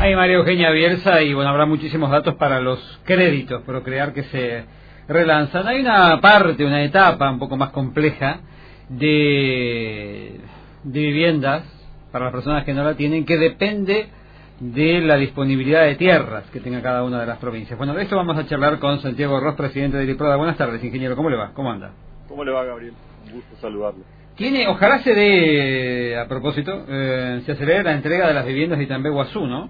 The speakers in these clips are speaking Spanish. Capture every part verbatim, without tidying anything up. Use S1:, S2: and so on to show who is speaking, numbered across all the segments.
S1: Hay María Eugenia Bielsa y bueno, habrá muchísimos datos para los créditos Procrear que se relanzan. Hay una parte, una etapa un poco más compleja de, de viviendas para las personas que no la tienen, que depende de la disponibilidad de tierras que tenga cada una de las provincias. Bueno, de esto vamos a charlar con Santiago Ros, presidente de IRIPRODA. Buenas tardes, ingeniero. ¿Cómo le va? ¿Cómo anda?
S2: ¿Cómo le va, Gabriel? Un gusto saludarlo.
S1: Tiene, ojalá se dé, a propósito, eh, se acelere la entrega de las viviendas de Itambé Guazú, ¿no?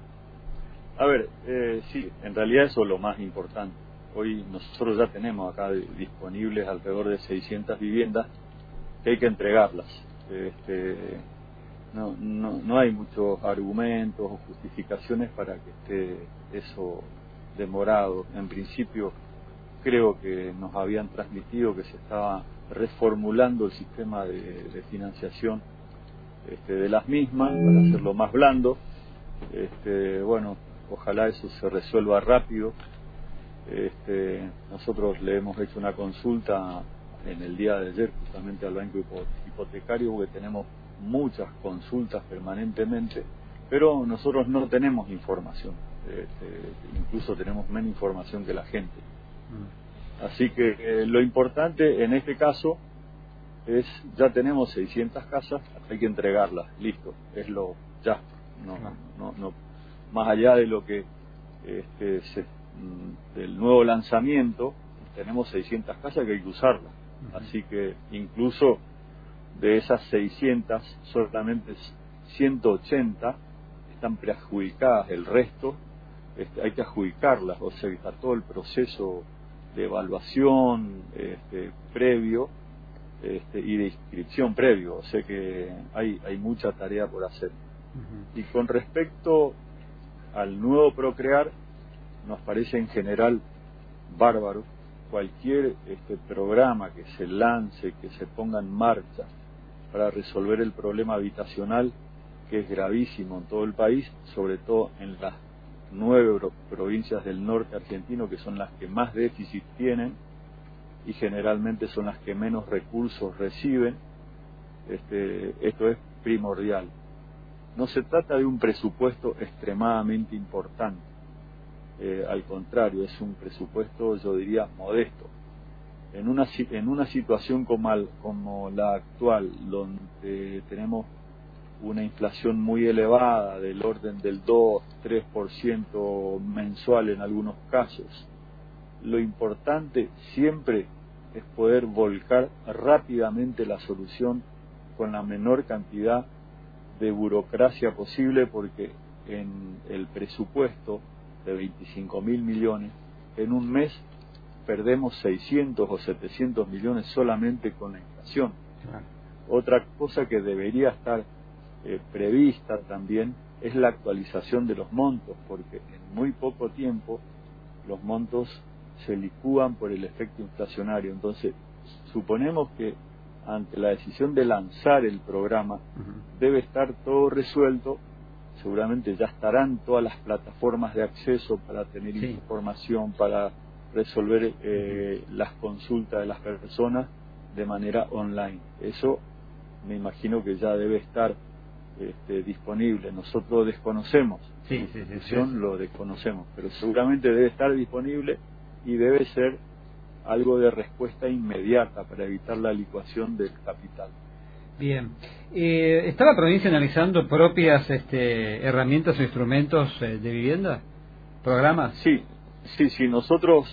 S2: A ver, eh, sí, en realidad eso es lo más importante. Hoy nosotros ya tenemos acá disponibles alrededor de seiscientas viviendas que hay que entregarlas. Este, no, no, no hay muchos argumentos o justificaciones para que esté eso demorado. En principio, creo que nos habían transmitido que se estaba reformulando el sistema de, de financiación este, de las mismas para hacerlo más blando. Este, bueno, ojalá eso se resuelva rápido. Este, nosotros le hemos hecho una consulta en el día de ayer justamente al banco hipotecario, porque tenemos muchas consultas permanentemente, pero nosotros no tenemos información, este, incluso tenemos menos información que la gente. Así que eh, lo importante en este caso es, ya tenemos seiscientas casas, hay que entregarlas, listo, es lo ya, no, no, no, más allá de lo que este, se, del nuevo lanzamiento, tenemos seiscientas casas que hay que usarlas, así que incluso de esas seiscientas solamente ciento ochenta están preadjudicadas, el resto este, hay que adjudicarlas, o sea, está todo el proceso de evaluación este, previo este, y de inscripción previo, o sea que hay, hay mucha tarea por hacer. Uh-huh. Y con respecto al nuevo Procrear, nos parece en general bárbaro. Cualquier este, programa que se lance, que se ponga en marcha para resolver el problema habitacional, que es gravísimo en todo el país, sobre todo en las nueve provincias del norte argentino, que son las que más déficit tienen y generalmente son las que menos recursos reciben. Este, esto es primordial. No se trata de un presupuesto extremadamente importante, eh, al contrario, es un presupuesto, yo diría, modesto. En una, en una situación como, al, como la actual, donde tenemos una inflación muy elevada del orden del dos a tres por ciento mensual en algunos casos, lo importante siempre es poder volcar rápidamente la solución con la menor cantidad de burocracia posible, porque en el presupuesto de veinticinco mil millones, en un mes perdemos seiscientos o setecientos millones solamente con la inflación. Claro. Otra cosa que debería estar eh, prevista también es la actualización de los montos, porque en muy poco tiempo los montos se licúan por el efecto inflacionario. Entonces, suponemos que ante la decisión de lanzar el programa, uh-huh, debe estar todo resuelto. Seguramente ya estarán todas las plataformas de acceso para tener sí. información, para resolver eh, uh-huh. las consultas de las personas de manera online. Eso me imagino que ya debe estar este, disponible. Nosotros desconocemos,
S1: sí,
S2: la
S1: sí,
S2: institución
S1: sí, sí.
S2: lo desconocemos, pero seguramente debe estar disponible y debe ser algo de respuesta inmediata para evitar la licuación del capital.
S1: Bien. Eh, ¿Está la provincia analizando propias este, herramientas o instrumentos eh, de vivienda? ¿Programas?
S2: Sí, sí, sí. Nosotros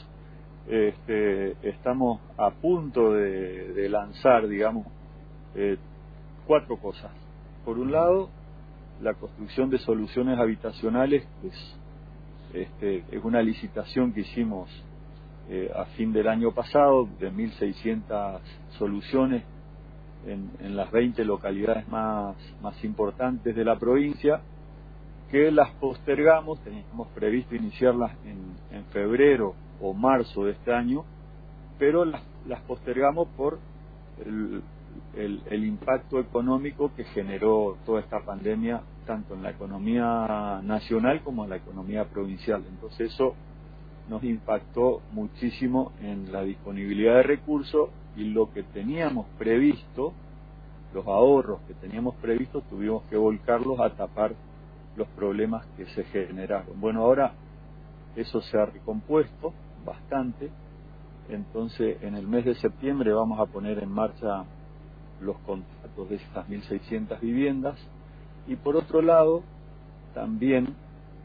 S2: este, estamos a punto de, de lanzar, digamos, eh, cuatro cosas. Por un lado, la construcción de soluciones habitacionales, que es, este, es una licitación que hicimos eh, a fin del año pasado, de mil seiscientas soluciones en, en las veinte localidades más, más importantes de la provincia, que las postergamos. Teníamos previsto iniciarlas en, en febrero o marzo de este año, pero las, las postergamos por el, el, el impacto económico que generó toda esta pandemia, tanto en la economía nacional como en la economía provincial. Entonces eso nos impactó muchísimo en la disponibilidad de recursos, y lo que teníamos previsto, los ahorros que teníamos previstos, tuvimos que volcarlos a tapar los problemas que se generaron. Bueno, ahora eso se ha recompuesto bastante, entonces en el mes de septiembre vamos a poner en marcha los contratos de estas mil seiscientas viviendas, y por otro lado también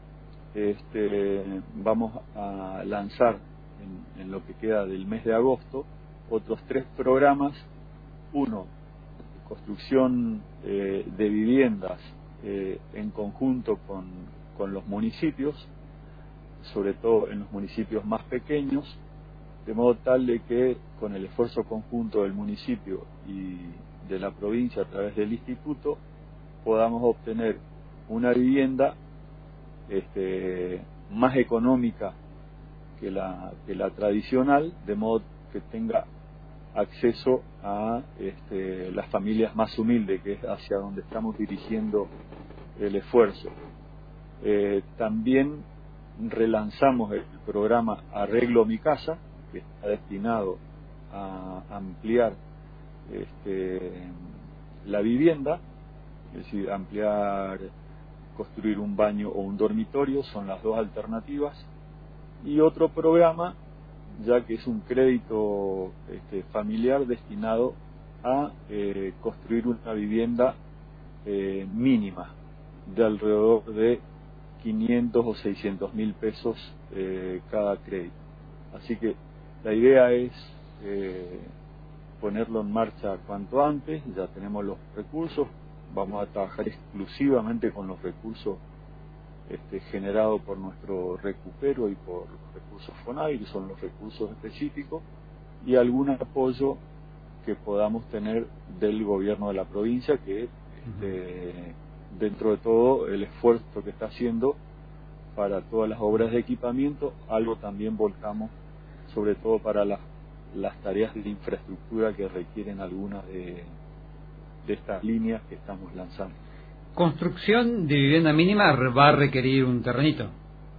S2: este, vamos a lanzar en, en lo que queda del mes de agosto otros tres programas: uno, construcción eh, de viviendas eh, en conjunto con, con los municipios, sobre todo en los municipios más pequeños, de modo tal de que con el esfuerzo conjunto del municipio y de la provincia a través del instituto podamos obtener una vivienda este, más económica que la, que la tradicional, de modo que tenga acceso a este, las familias más humildes, que es hacia donde estamos dirigiendo el esfuerzo. Eh, también relanzamos el programa Arreglo Mi Casa, que está destinado a ampliar este, la vivienda, es decir, ampliar, construir un baño o un dormitorio, son las dos alternativas. Y otro programa, ya que es un crédito este, familiar destinado a eh, construir una vivienda eh, mínima de alrededor de quinientos o seiscientos mil pesos eh, cada crédito. Así que la idea es eh, ponerlo en marcha cuanto antes. Ya tenemos los recursos, vamos a trabajar exclusivamente con los recursos este, generados por nuestro recupero y por los recursos FONAVI, que son los recursos específicos, y algún apoyo que podamos tener del gobierno de la provincia, que este, dentro de todo el esfuerzo que está haciendo para todas las obras de equipamiento, algo también volcamos sobre todo para las, las tareas de infraestructura que requieren algunas de, de estas líneas que estamos lanzando.
S1: ¿Construcción de vivienda mínima va a requerir un terrenito?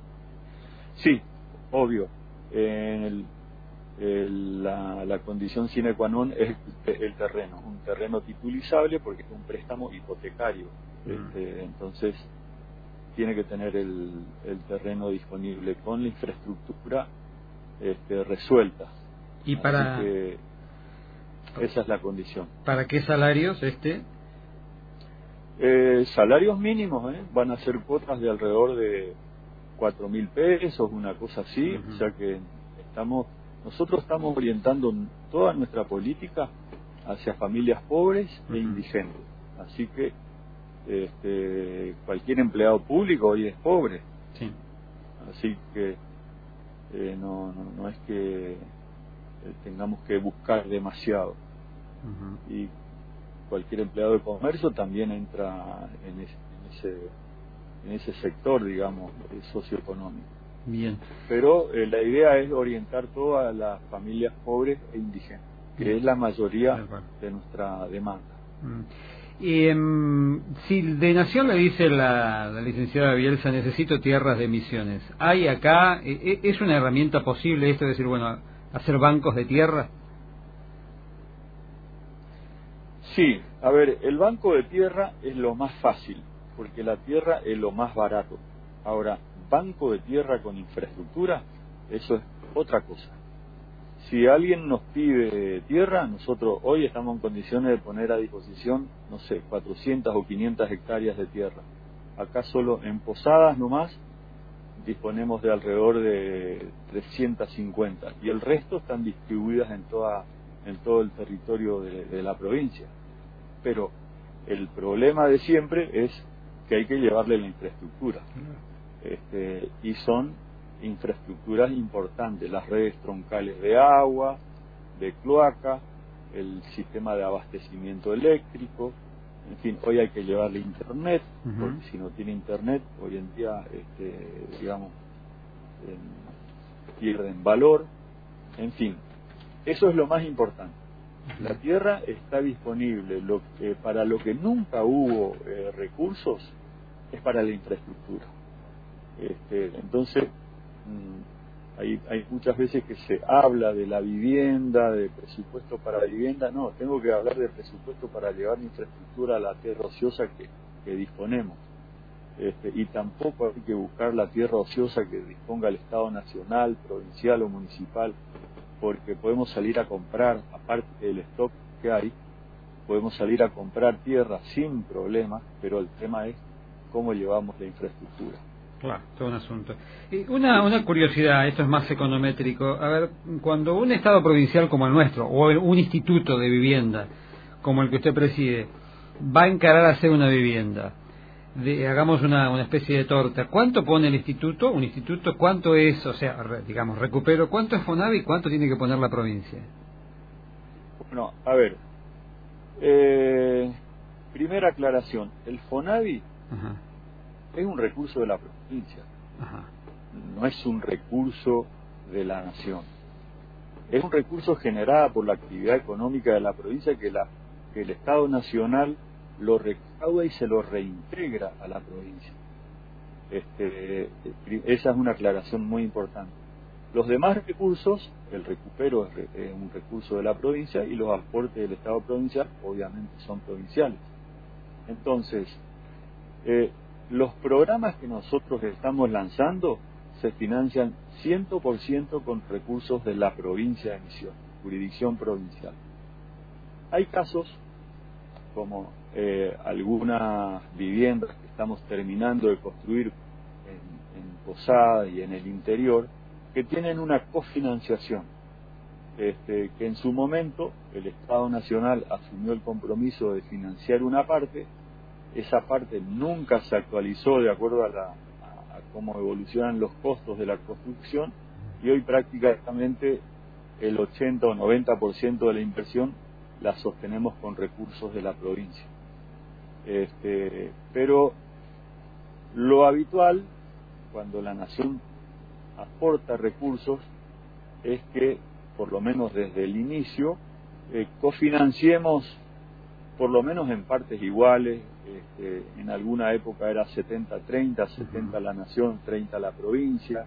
S2: Sí, obvio. El, el, la, la condición sine qua non es el terreno, un terreno titulizable porque es un préstamo hipotecario. Mm. Este, entonces tiene que tener el, el terreno disponible con la infraestructura este, resuelta.
S1: ¿Y para
S2: Así que esa es la condición?
S1: ¿Para qué salarios este?
S2: Eh, salarios mínimos, ¿eh? Van a ser cuotas de alrededor de cuatro mil pesos, una cosa así. Uh-huh. O sea que estamos, nosotros estamos orientando toda nuestra política hacia familias pobres uh-huh. e indigentes. Así que este, cualquier empleado público hoy es pobre.
S1: Sí.
S2: Así que eh, no, no, no es que eh, tengamos que buscar demasiado. Uh-huh. Y cualquier empleado de comercio también entra en ese, en ese, en ese sector, digamos, socioeconómico.
S1: Bien.
S2: Pero eh, la idea es orientar todo a las familias pobres e indígenas, que Bien. es la mayoría de nuestra demanda.
S1: Mm. Y, eh, si de Nación le dice la, la licenciada Bielsa, necesito tierras de Misiones, ¿hay acá, eh, es una herramienta posible esto de decir, bueno, hacer bancos de tierra?
S2: Sí, a ver, el banco de tierra es lo más fácil, porque la tierra es lo más barato. Ahora, banco de tierra con infraestructura, eso es otra cosa. Si alguien nos pide tierra, nosotros hoy estamos en condiciones de poner a disposición, no sé, cuatrocientas o quinientas hectáreas de tierra. Acá solo en Posadas nomás disponemos de alrededor de trescientas cincuenta, y el resto están distribuidas en toda en todo el territorio de, de la provincia. Pero el problema de siempre es que hay que llevarle la infraestructura. Este, y son infraestructuras importantes, las redes troncales de agua, de cloaca, el sistema de abastecimiento eléctrico, en fin, hoy hay que llevarle internet, uh-huh. porque si no tiene internet, hoy en día, este, digamos, eh, pierden valor, en fin, eso es lo más importante. La tierra está disponible, lo que, para lo que nunca hubo eh, recursos es para la infraestructura. Este, entonces, mmm, hay, hay muchas veces que se habla de la vivienda, de presupuesto para la vivienda. No, tengo que hablar de presupuesto para llevar la infraestructura a la tierra ociosa que, que disponemos. este, y tampoco hay que buscar la tierra ociosa que disponga el Estado nacional, provincial o municipal, porque podemos salir a comprar, aparte del stock que hay, podemos salir a comprar tierra sin problema, pero el tema es cómo llevamos la infraestructura.
S1: Claro, todo un asunto. Y una, una curiosidad, esto es más econométrico. A ver, cuando un Estado provincial como el nuestro, o un instituto de vivienda como el que usted preside, va a encarar a hacer una vivienda, de, hagamos una, una especie de torta, ¿cuánto pone el instituto? Un instituto, ¿cuánto es, o sea, re, digamos, recupero, cuánto es FONAVI y cuánto tiene que poner la provincia?
S2: Bueno, a ver, eh, primera aclaración, el FONAVI Ajá. es un recurso de la provincia, Ajá. no es un recurso de la nación. Es un recurso generado por la actividad económica de la provincia que, la, que el Estado Nacional lo recauda y se lo reintegra a la provincia. Este, esa es una aclaración muy importante. Los demás recursos, el recupero es, es un recurso de la provincia y los aportes del Estado provincial obviamente son provinciales. Entonces, eh, los programas que nosotros estamos lanzando se financian cien por ciento con recursos de la provincia de Misiones, jurisdicción provincial. Hay casos como eh, algunas viviendas que estamos terminando de construir en, en Posada y en el interior, que tienen una cofinanciación, este, que en su momento el Estado Nacional asumió el compromiso de financiar una parte. Esa parte nunca se actualizó de acuerdo a, la, a, a cómo evolucionan los costos de la construcción, y hoy prácticamente el ochenta o noventa por ciento de la inversión la sostenemos con recursos de la provincia. Este, pero lo habitual, cuando la nación aporta recursos, es que, por lo menos desde el inicio, eh, cofinanciemos por lo menos en partes iguales. Este, en alguna época era setenta treinta, setenta la nación, treinta la provincia.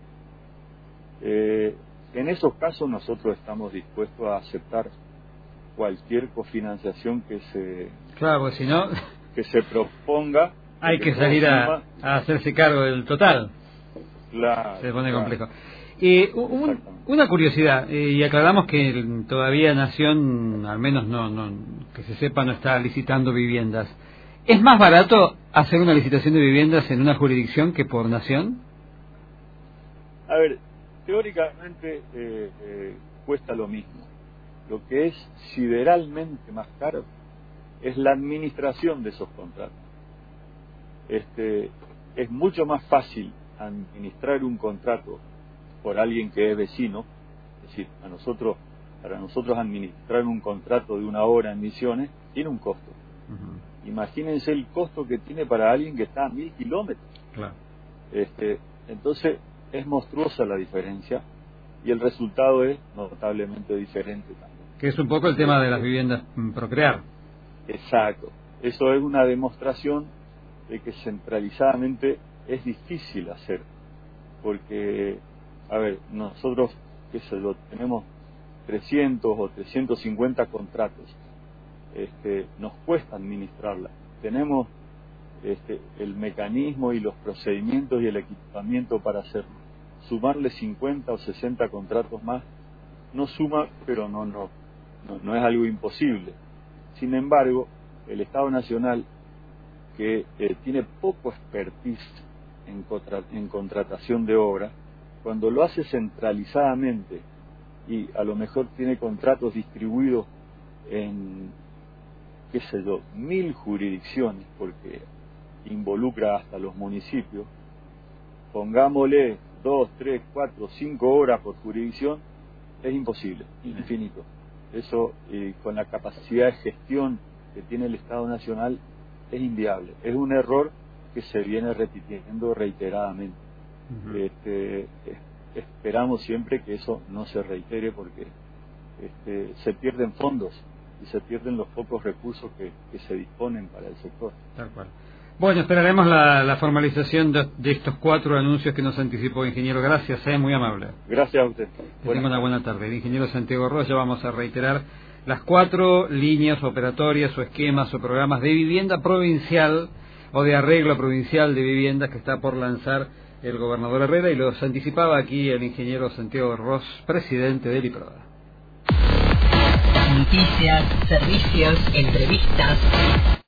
S2: Eh, en esos casos nosotros estamos dispuestos a aceptar cualquier cofinanciación que se
S1: claro, si no
S2: que se proponga.
S1: Hay que, que salir a, a hacerse cargo del total.
S2: Claro,
S1: se pone
S2: claro.
S1: complejo. Eh, un, una curiosidad, eh, y aclaramos que todavía Nación, al menos no, no que se sepa, no está licitando viviendas. ¿Es más barato hacer una licitación de viviendas en una jurisdicción que por Nación?
S2: A ver, teóricamente eh, eh, cuesta lo mismo. Lo que es sideralmente más caro es la administración de esos contratos. Este, es mucho más fácil administrar un contrato por alguien que es vecino, es decir, a nosotros, para nosotros administrar un contrato de una hora en Misiones tiene un costo. Uh-huh. Imagínense el costo que tiene para alguien que está a mil kilómetros. Claro. Este, entonces es monstruosa la diferencia y el resultado es notablemente diferente también.
S1: Que es un poco el tema de las viviendas Procrear.
S2: Exacto. Eso es una demostración de que centralizadamente es difícil hacer, porque, a ver, nosotros, qué sé yo, tenemos trescientos o trescientos cincuenta contratos, este, nos cuesta administrarla, tenemos este, el mecanismo y los procedimientos y el equipamiento para hacerlo. Sumarle cincuenta o sesenta contratos más no suma, pero no, no, no, no es algo imposible. Sin embargo, el Estado Nacional, que eh, tiene poco expertise en, contra, en contratación de obra, cuando lo hace centralizadamente y a lo mejor tiene contratos distribuidos en, qué sé yo, mil jurisdicciones, porque involucra hasta los municipios, pongámosle dos, tres, cuatro, cinco horas por jurisdicción, es imposible, infinito. Eso, eh, con la capacidad de gestión que tiene el Estado Nacional, es inviable. Es un error que se viene repitiendo reiteradamente. Uh-huh. Este, es, esperamos siempre que eso no se reitere, porque este, se pierden fondos y se pierden los pocos recursos que, que se disponen para el sector.
S1: Tal cual. Bueno, esperaremos la, la formalización de, de estos cuatro anuncios que nos anticipó, ingeniero. Gracias, eh, muy amable.
S2: Gracias a usted.
S1: Que tenga una buena tarde. El ingeniero Santiago Rocha, vamos a reiterar las cuatro líneas operatorias o esquemas o programas de vivienda provincial o de arreglo provincial de viviendas que está por lanzar el gobernador Herrera, y los anticipaba aquí el ingeniero Santiago Ross, presidente del IPRODA.
S3: Noticias, servicios, entrevistas.